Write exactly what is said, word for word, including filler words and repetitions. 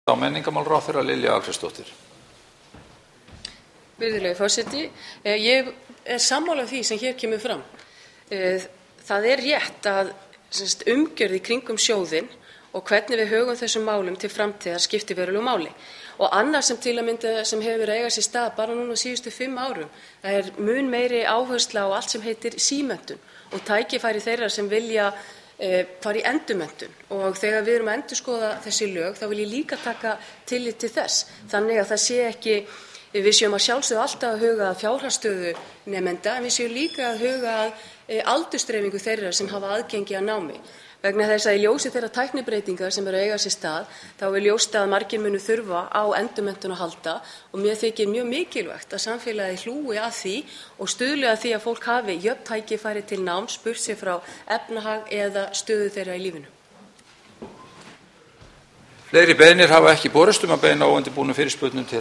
Þá menningarmálaráðherra Lilja Alfreðsdóttir. Virðulegi forseti, ég er sammála því sem hér kemur fram. Það er rétt að umgjörð í kringum sjóðinn og hvernig við högum þessum málum til framtíðar skiptir verulegu máli. Og annað sem til að mynda sem hefur verið að eiga sér stað bara núna síðustu fimm árum, það er mun meiri áhersla á allt sem heitir símenntun og tækifæri þeirra sem vilja fara í endurmenntun, og þegar við erum að endurskoða þessi lög þá vil ég líka taka tillit til þess, þannig að það sé ekki, við séum að sjálfsögðu alltaf að huga að fjárhagsstöðu nemenda, en við séum líka að huga að aldursdreifingu þeirra sem hafa aðgengi að námi. Vegna þess að í ljósi þeirra tæknibreytingar sem eru að eiga sér stað, þá er ljóst að margir munu þurfa á endurmenntun að halda, og mér þykir mjög mikilvægt að samfélagið hlúi að því og stuðli að því að fólk hafi jöfn tækifæri til náms, burt séð frá efnahag eða stöðu þeirra í lífinu. Fleiri beiðnir hafa ekki borist um að beina óundirbúnum fyrirspurnum til